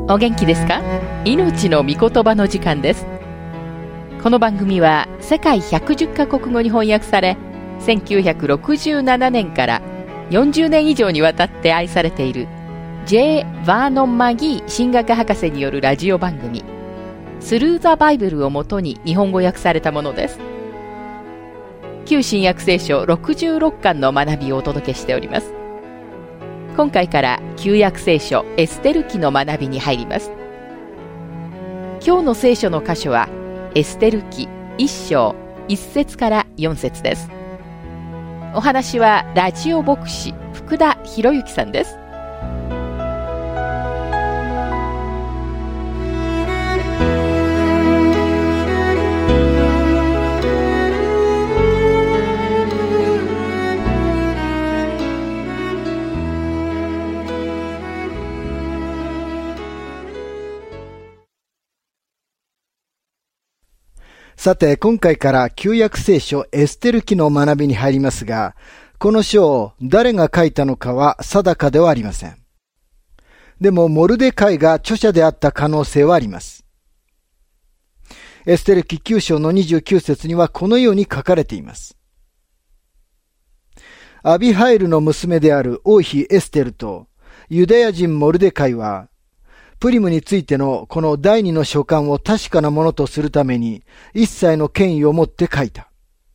お元気ですか？命の御言葉の時間です。この番組は世界110カ国語に翻訳され、1967年から40年以上にわたって愛されている J. バーノン・マギー神学博士によるラジオ番組スルー・ザ・バイブルをもとに日本語訳されたものです。旧新約聖書66巻の学びをお届けしております。今回から旧約聖書エステル記の学びに入ります。今日の聖書の箇所はエステル記1章1節から4節です。お話はラジオ牧師福田博之さんです。 さて、今回から旧約聖書エステル記の学びに入りますが、この書を誰が書いたのかは定かではありません。でも、モルデカイが著者であった可能性はあります。エステル記9章の29節にはこのように書かれています。アビハイルの娘である王妃エステルとユダヤ人モルデカイは、プリムについてのこの第二の書簡を確かなものとするために一切の権威を持って書いた。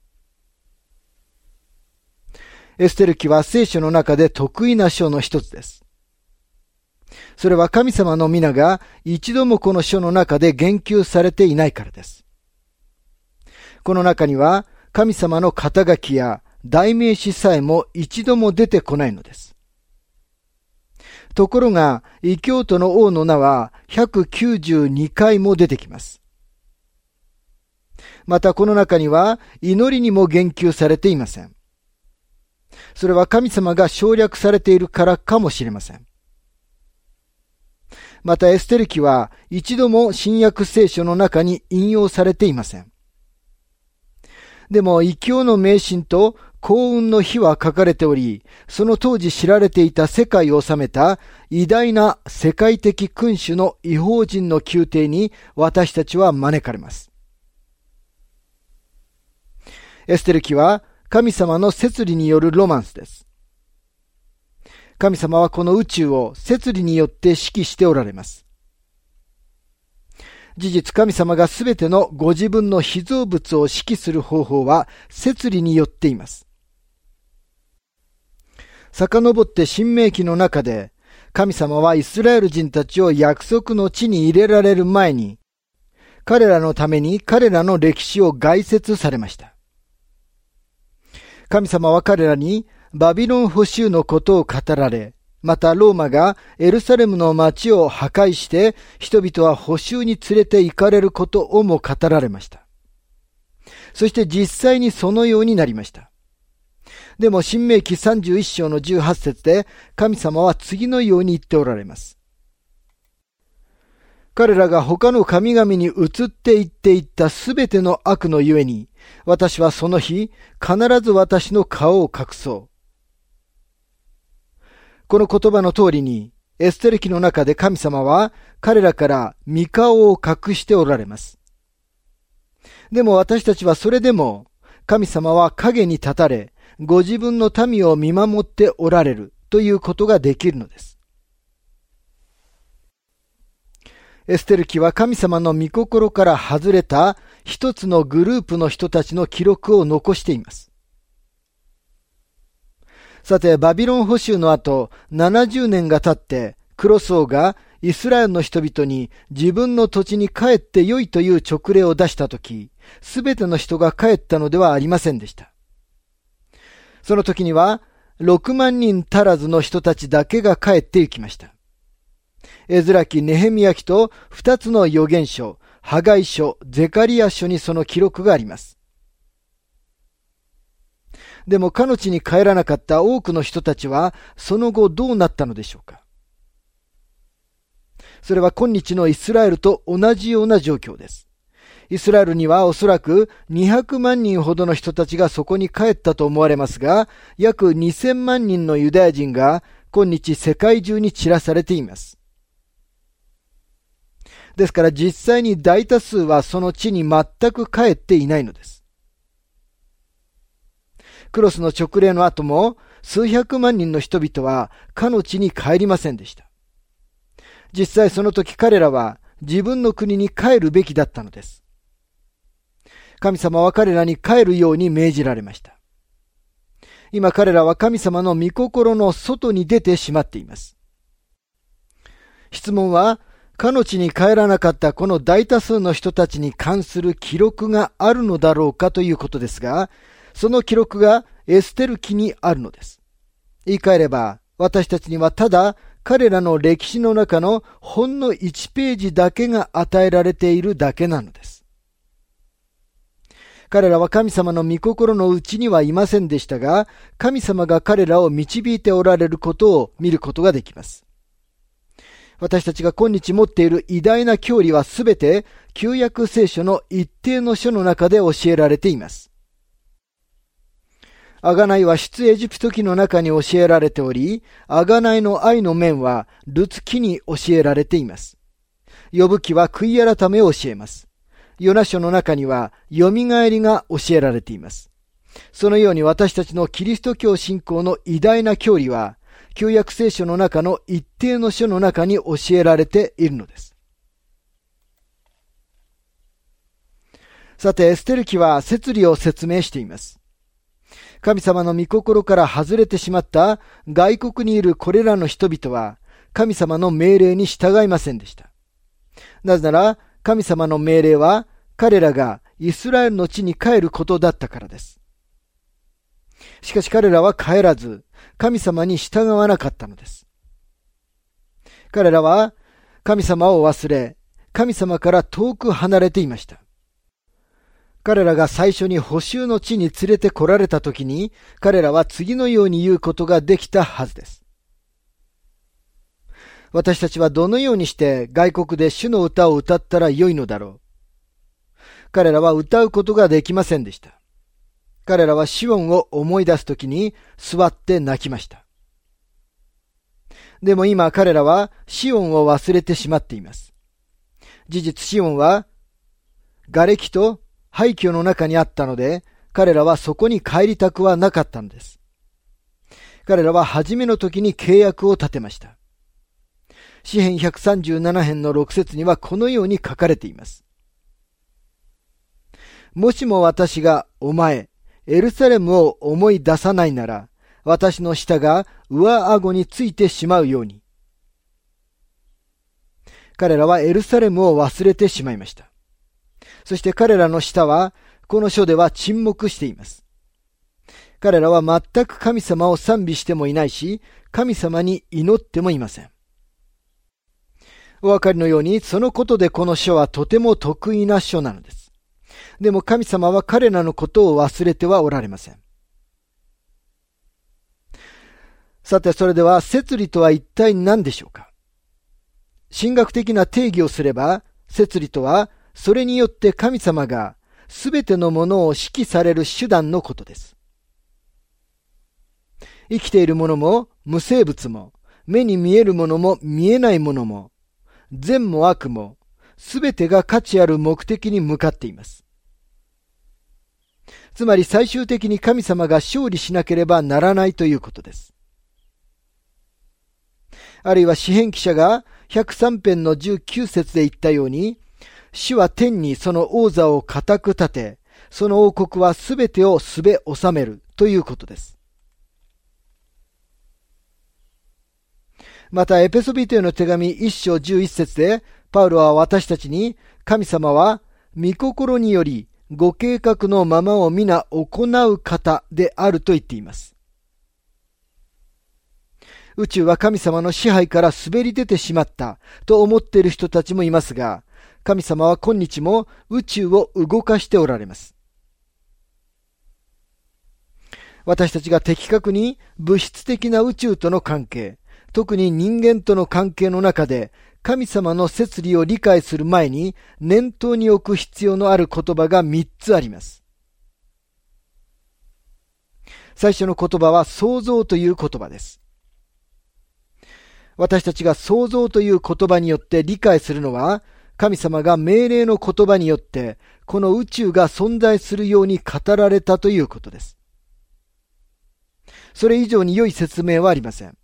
エステル記は聖書の中で得意な書の一つです。それは神様の皆が一度もこの書の中で言及されていないからです。この中には神様の肩書きや代名詞さえも一度も出てこないのです。ところが、異教徒の王の名は192回も出てきます。またこの中には祈りにも言及されていません。それは神様が省略されているからかもしれません。またエステル記は一度も新約聖書の中に引用されていません。でも異教の迷信と幸運の日は書かれており、その当時知られていた世界を治めた偉大な世界的君主の異邦人の宮廷に私たちは招かれます。エステル記は神様の摂理によるロマンスです。神様はこの宇宙を摂理によって指揮しておられます。事実、神様がすべてのご自分の被造物を指揮する方法は摂理によっています。遡って申命記の中で、神様はイスラエル人たちを約束の地に入れられる前に、彼らのために彼らの歴史を概説されました。神様は彼らにバビロン捕囚のことを語られ、またローマがエルサレムの町を破壊して人々は捕囚に連れて行かれることをも語られました。そして実際にそのようになりました。でも申命記31章の18節で神様は次のように言っておられます。彼らが他の神々に移っていっていったすべての悪のゆえに、私はその日必ず私の顔を隠そう。この言葉の通りに、エステル記の中で神様は彼らから御顔を隠しておられます。でも私たちはそれでも、神様は影に立たれ、ご自分の民を見守っておられるということができるのです。エステル記は神様の御心から外れた一つのグループの人たちの記録を残しています。さて、バビロン捕囚の後、70年が経って、クロス王がイスラエルの人々に自分の土地に帰ってよいという勅令を出したとき、すべての人が帰ったのではありませんでした。その時には、6万人足らずの人たちだけが帰って行きました。エズラ記、ネヘミヤ記と2つの預言書、ハガイ書、ゼカリヤ書にその記録があります。でもかの地に帰らなかった多くの人たちはその後どうなったのでしょうか。それは今日のイスラエルと同じような状況です。イスラエルにはおそらく200万人ほどの人たちがそこに帰ったと思われますが、約2000万人のユダヤ人が今日世界中に散らされています。 ですから実際に大多数はその地に全く帰っていないのです。クロスの勅令の後も数百万人の人々はかの地に帰りませんでした。実際その時彼らは自分の国に帰るべきだったのです。神様は彼らに帰るように命じられました。今彼らは神様の御心の外に出てしまっています。質問は、かの地に帰らなかったこの大多数の人たちに関する記録があるのだろうかということですが、その記録がエステル記にあるのです。言い換えれば、私たちにはただ彼らの歴史の中のほんの1ページだけが与えられているだけなのです。彼らは神様の御心のうちにはいませんでしたが、神様が彼らを導いておられることを見ることができます。私たちが今日持っている偉大な教理はすべて旧約聖書の一定の書の中で教えられています。贖いは出エジプト記の中に教えられており、贖いの愛の面はルツ記に教えられています。ヨブ記は悔い改めを教えます。ヨナ書の中にはよみがえりが教えられています。そのように私たちのキリスト教信仰の偉大な教理は、旧約聖書の中の一定の書の中に教えられているのです。さて、エステル記は摂理を説明しています。神様の御心から外れてしまった外国にいるこれらの人々は、神様の命令に従いませんでした。なぜなら、神様の命令は彼らがイスラエルの地に帰ることだったからです。しかし彼らは帰らず、神様に従わなかったのです。彼らは神様を忘れ、神様から遠く離れていました。彼らが最初に捕囚の地に連れて来られた時に、彼らは次のように言うことができたはずです。私たちはどのようにして外国で主の歌を歌ったらよいのだろう。彼らは歌うことができませんでした。彼らはシオンを思い出すときに座って泣きました。でも今彼らはシオンを忘れてしまっています。事実シオンは瓦礫と廃墟の中にあったので、彼らはそこに帰りたくはなかったのです。彼らは初めの時に契約を立てました。詩編137編の6節にはこのように書かれています。もしも私がお前、エルサレムを思い出さないなら、私の舌が上顎についてしまうように。彼らはエルサレムを忘れてしまいました。そして彼らの舌は、この書では沈黙しています。彼らは全く神様を賛美してもいないし、神様に祈ってもいません。お分かりのように、そのことでこの書はとても得意な書なのです。でも神様は彼らのことを忘れてはおられません。さて、それでは摂理とは一体何でしょうか。神学的な定義をすれば、摂理とはそれによって神様がすべてのものを指揮される手段のことです。生きているものも無生物も目に見えるものも見えないものも善も悪もすべてが価値ある目的に向かっています。つまり最終的に神様が勝利しなければならないということです。あるいは詩編記者が103編の19節で言ったように、主は天にその王座を固く立て、その王国はすべてをすべ治めるということです。またエペソビトへの手紙1章11節で、パウロは私たちに、神様は御心によりご計画のままを皆行う方であると言っています。宇宙は神様の支配から滑り出てしまったと思っている人たちもいますが、神様は今日も宇宙を動かしておられます。私たちが的確に物質的な宇宙との関係、特に人間との関係の中で神様の摂理を理解する前に念頭に置く必要のある言葉が3つあります。最初の言葉は創造という言葉です。私たちが創造という言葉によって理解するのは、 神様が命令の言葉によって、この宇宙が存在するように語られたということです。それ以上に良い説明はありません。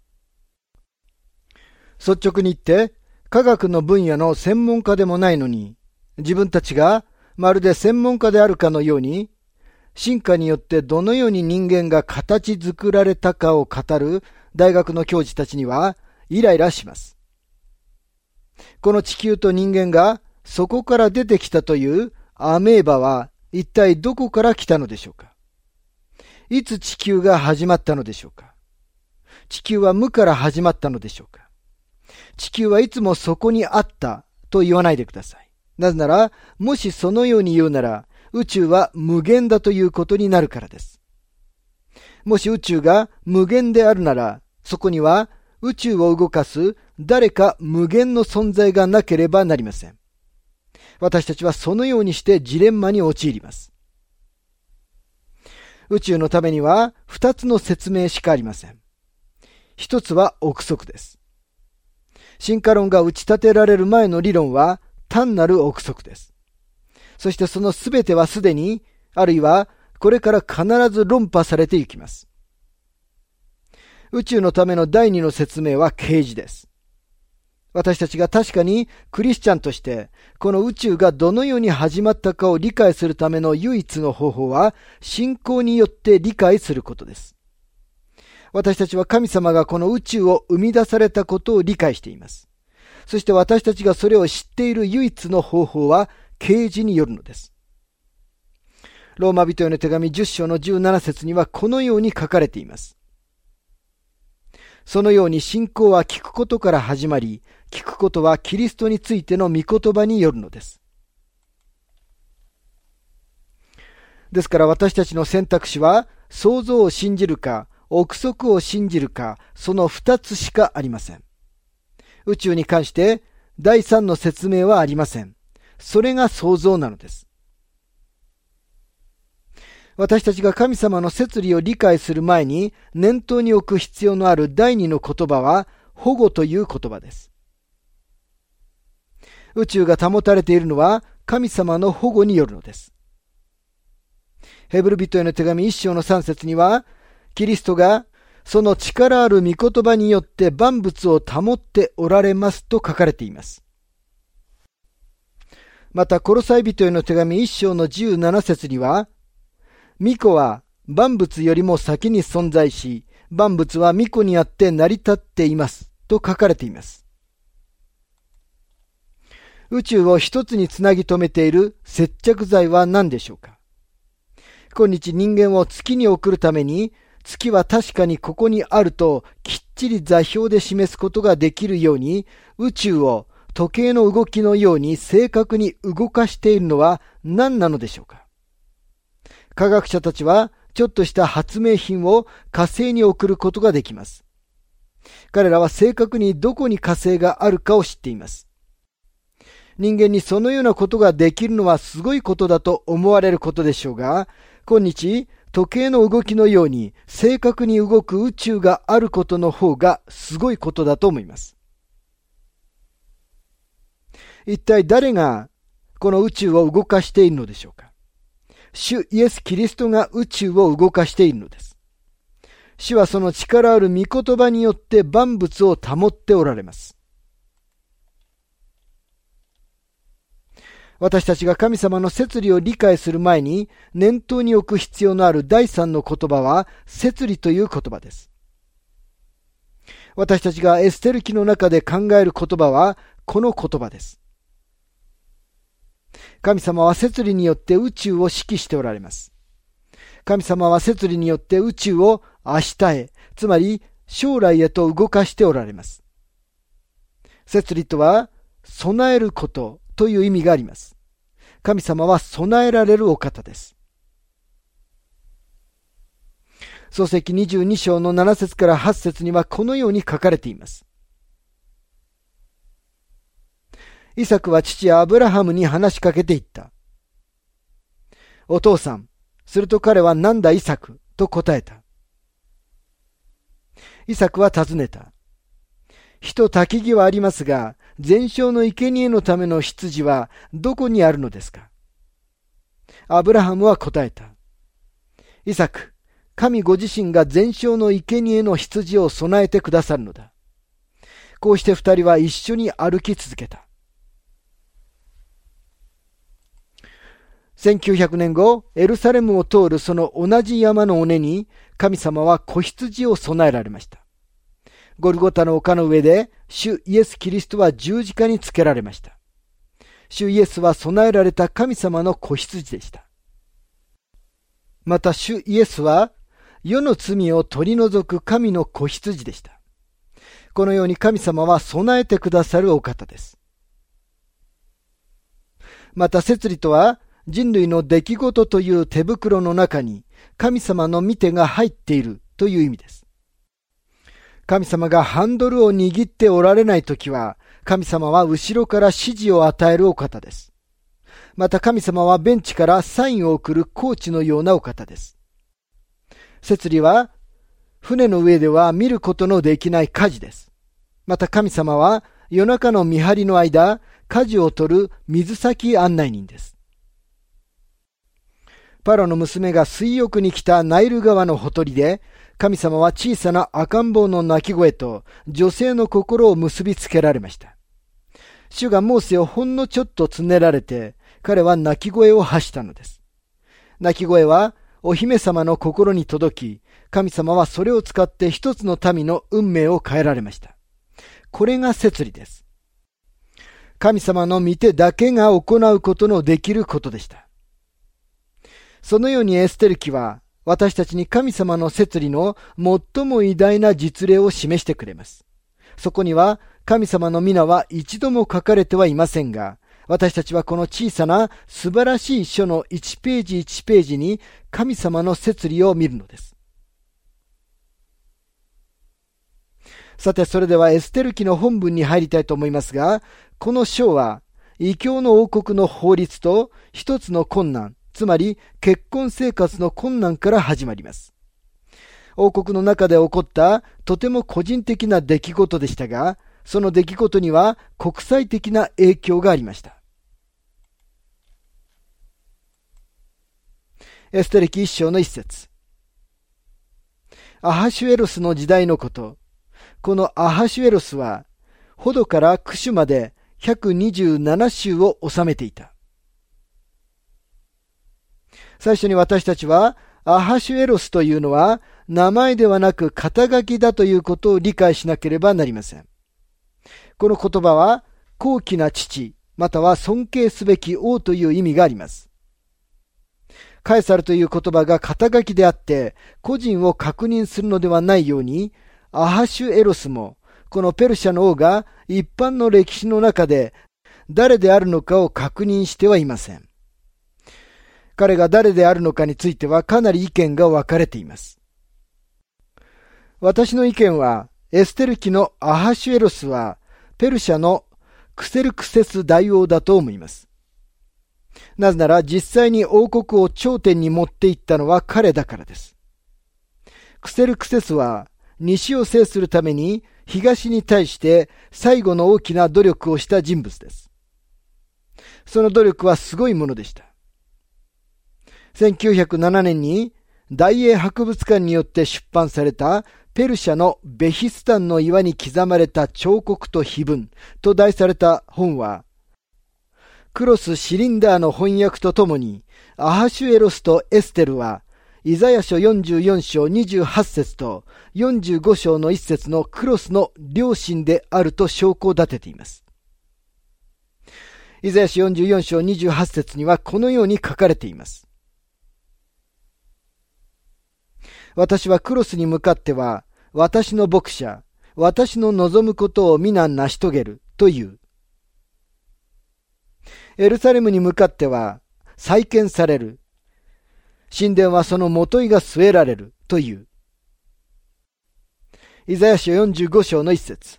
率直に言って、科学の分野の専門家でもないのに、自分たちがまるで専門家であるかのように、進化によってどのように人間が形作られたかを語る大学の教授たちにはイライラします。この地球と人間がそこから出てきたというアメーバは一体どこから来たのでしょうか。いつ地球が始まったのでしょうか。地球は無から始まったのでしょうか。地球はいつもそこにあったと言わないでください。なぜなら、もしそのように言うなら、宇宙は無限だということになるからです。もし宇宙が無限であるなら、そこには宇宙を動かす誰か無限の存在がなければなりません。私たちはそのようにしてジレンマに陥ります。宇宙のためには二つの説明しかありません。一つは憶測です。進化論が打ち立てられる前の理論は単なる憶測です。そしてそのすべてはすでに、あるいはこれから必ず論破されていきます。宇宙のための第二の説明は啓示です。私たちが確かにクリスチャンとして、この宇宙がどのように始まったかを理解するための唯一の方法は、信仰によって理解することです。私たちは神様がこの宇宙を生み出されたことを理解しています。そして私たちがそれを知っている唯一の方法は、啓示によるのです。ローマ人への手紙10章の17節にはこのように書かれています。そのように信仰は聞くことから始まり、聞くことはキリストについての御言葉によるのです。ですから私たちの選択肢は、創造を信じるか、憶測を信じるか、その二つしかありません。宇宙に関して第三の説明はありません。それが創造なのです。私たちが神様の摂理を理解する前に念頭に置く必要のある第二の言葉は保護という言葉です。宇宙が保たれているのは神様の保護によるのです。ヘブル人への手紙1章の3節には、キリストがその力ある御言葉によって万物を保っておられますと書かれています。また、コロサイ人への手紙1章の17節には、御子は万物よりも先に存在し、万物は御子にあって成り立っていますと書かれています。宇宙を一つにつなぎ止めている接着剤は何でしょうか。今日人間を月に送るために、月は確かにここにあるときっちり座標で示すことができるように、宇宙を時計の動きのように正確に動かしているのは何なのでしょうか。科学者たちはちょっとした発明品を火星に送ることができます。彼らは正確にどこに火星があるかを知っています。人間にそのようなことができるのはすごいことだと思われることでしょうが、今日時計の動きのように正確に動く宇宙があることの方がすごいことだと思います。一体誰がこの宇宙を動かしているのでしょうか。主イエス・キリストが宇宙を動かしているのです。主はその力ある御言葉によって万物を保っておられます。私たちが神様の摂理を理解する前に念頭に置く必要のある第三の言葉は摂理という言葉です。私たちがエステル記の中で考える言葉はこの言葉です。神様は摂理によって宇宙を指揮しておられます。神様は摂理によって宇宙を明日へ、つまり将来へと動かしておられます。摂理とは備えることという意味があります。神様は備えられるお方です。創世記22章の7節から8節にはこのように書かれています。イサクは父アブラハムに話しかけていった。お父さん。すると彼はなんだイサクと答えた。イサクは尋ねた。火と焚き木はありますが、 全焼の生贄のための羊はどこにあるのですか？アブラハムは答えた。イサク、神ご自身が全焼の生贄の羊を備えてくださるのだ。こうして二人は一緒に歩き続けた。1900年後、エルサレムを通るその同じ山の尾根に、神様は子羊を備えられました。ゴルゴタの丘の上で、主イエス・キリストは十字架につけられました。主イエスは備えられた神様の子羊でした。また主イエスは、世の罪を取り除く神の子羊でした。このように神様は備えてくださるお方です。また摂理とは、人類の出来事という手袋の中に神様の御手が入っているという意味です。神様がハンドルを握っておられないときは、神様は後ろから指示を与えるお方です。また神様はベンチからサインを送るコーチのようなお方です。摂理は、船の上では見ることのできない舵です。また神様は夜中の見張りの間、舵を取る水先案内人です。パロの娘が水浴に来たナイル川のほとりで、神様は小さな赤ん坊の泣き声と女性の心を結びつけられました。主がモーセをほんのちょっとつねられて、彼は泣き声を発したのです。泣き声はお姫様の心に届き、神様はそれを使って一つの民の運命を変えられました。これが摂理です。神様の御手だけが行うことのできることでした。そのようにエステル記は私たちに神様の摂理の最も偉大な実例を示してくれます。そこには神様の皆は一度も書かれてはいませんが、私たちはこの小さな素晴らしい書の1ページ1ページに神様の摂理を見るのです。さてそれではエステル記の本文に入りたいと思いますが、この書は異教の王国の法律と一つの困難、つまり結婚生活の困難から始まります。王国の中で起こったとても個人的な出来事でしたが、その出来事には国際的な影響がありました。エステル記1章の1節。アハシュエロスの時代のこと。このアハシュエロスは、ホドからクシュまで127州を治めていた。最初に私たちは、アハシュエロスというのは、名前ではなく肩書きだということを理解しなければなりません。この言葉は、高貴な父、または尊敬すべき王という意味があります。カエサルという言葉が肩書きであって、個人を確認するのではないように、アハシュエロスも、このペルシャの王が一般の歴史の中で誰であるのかを確認してはいません。彼が誰であるのかについてはかなり意見が分かれています。私の意見は、エステル記のアハシュエロスは、ペルシャのクセルクセス大王だと思います。なぜなら実際に王国を頂点に持っていったのは彼だからです。クセルクセスは、西を制するために東に対して最後の大きな努力をした人物です。その努力はすごいものでした。1907年に大英博物館によって出版されたペルシャのベヒスタンの岩に刻まれた彫刻と碑文と題された本は、クロス・シリンダーの翻訳とともにアハシュエロスとエステルはイザヤ書44章28節と45章の1節のクロスの両親であると証拠を立てています。イザヤ書44章28節にはこのように書かれています。私はクロスに向かっては、私の牧者、私の望むことを皆成し遂げるという。エルサレムに向かっては、再建される。神殿はその元井が据えられるという。イザヤ書45章の一節。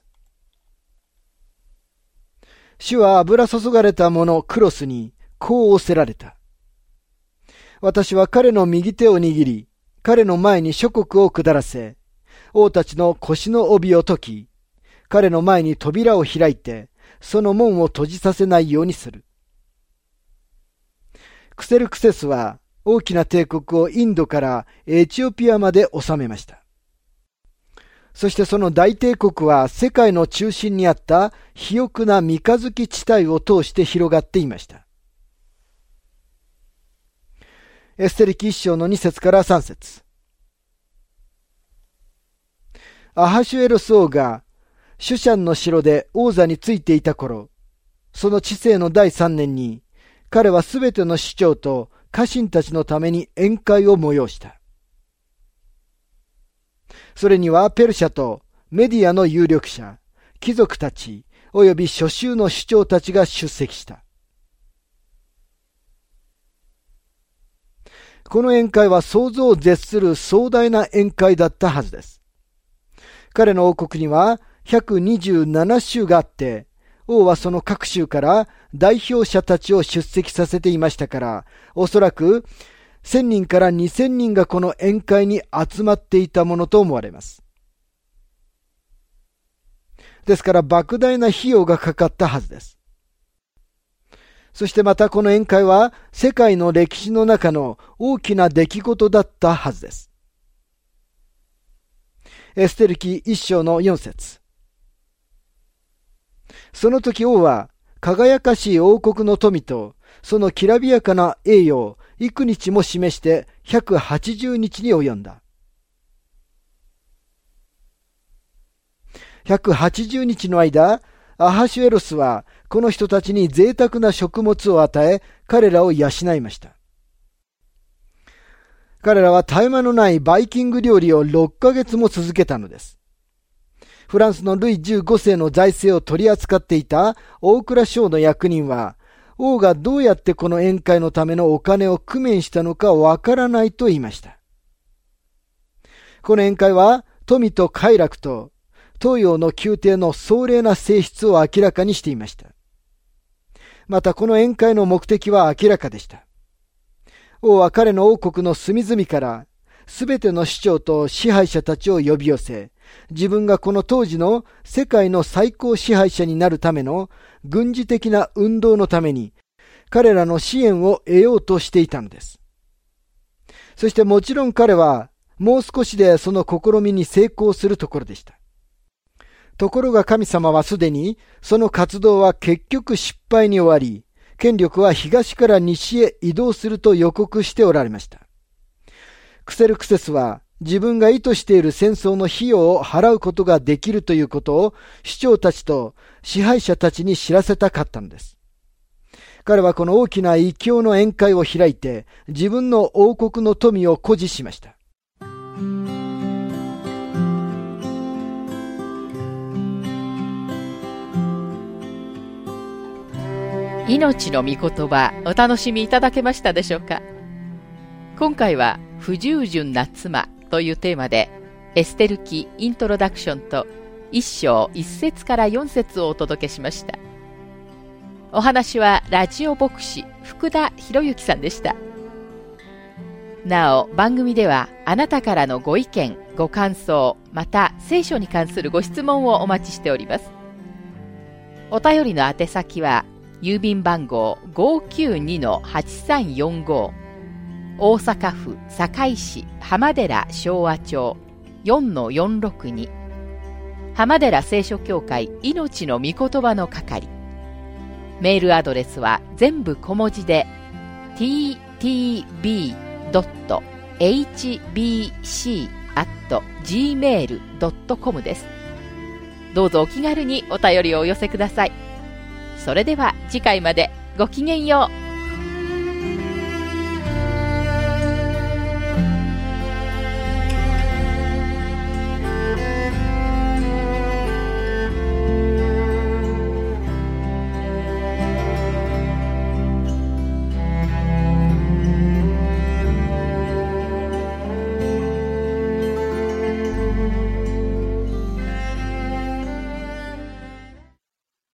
主は油注がれた者クロスにこう仰せられた。私は彼の右手を握り、彼の前に諸国を下らせ、王たちの腰の帯を解き、彼の前に扉を開いて、 その門を閉じさせないようにする。クセルクセスは大きな帝国をインドからエチオピアまで治めました。そしてその大帝国は世界の中心にあった肥沃な三日月地帯を通して広がっていました。エステル記1章の2節から3節。アハシュエロス王がシュシャンの城で王座についていた頃、その治世の第3年に、彼はすべての首長と家臣たちのために宴会を催した。それにはペルシャとメディアの有力者、貴族たち、および諸州の首長たちが出席した。この宴会は想像を絶する壮大な宴会だったはずです。彼の王国には127州があって、王はその各州から代表者たちを出席させていましたから、おそらく1000人から2000人がこの宴会に集まっていたものと思われます。ですから莫大な費用がかかったはずです。そしてまたこの宴会は世界の歴史の中の大きな出来事だったはずです。エステル記1章の4節。その時王は輝かしい王国の富とそのきらびやかな栄誉を幾日も示して180日に及んだ。180日の間、アハシュエロスはこの人たちに贅沢な食物を与え、彼らを養いました。彼らは絶え間のないバイキング料理を6ヶ月も続けたのです。フランスのルイ15世の財政を取り扱っていた大蔵省の役人は、王がどうやってこの宴会のためのお金を工面したのかわからないと言いました。この宴会は富と快楽と東洋の宮廷の壮麗な性質を明らかにしていました。またこの宴会の目的は明らかでした。王は彼の王国の隅々からすべての首長と支配者たちを呼び寄せ、自分がこの当時の世界の最高支配者になるための軍事的な運動のために彼らの支援を得ようとしていたのです。そしてもちろん彼はもう少しでその試みに成功するところでした。ところが神様はすでにその活動は結局失敗に終わり、権力は東から西へ移動すると予告しておられました。クセルクセスは自分が意図している戦争の費用を払うことができるということを首長たちと支配者たちに知らせたかったのです。彼はこの大きな異教の宴会を開いて自分の王国の富を誇示しました。 命の御言葉、お楽しみいただけましたでしょうか。今回は不従順な妻というテーマでエステル記イントロダクションと1章1節から4節をお届けしました。お話はラジオ牧師福田博之さんでした。なお番組ではあなたからのご意見ご感想また聖書に関するご質問をお待ちしております。お便りの宛先は郵便番号 592-8345 大阪府堺市浜寺昭和町 4-462 浜寺聖書協会命の御言葉の係。メールアドレスは全部小文字で ttb.hbc@gmail.com です。どうぞお気軽にお便りをお寄せください。それでは次回までごきげんよう。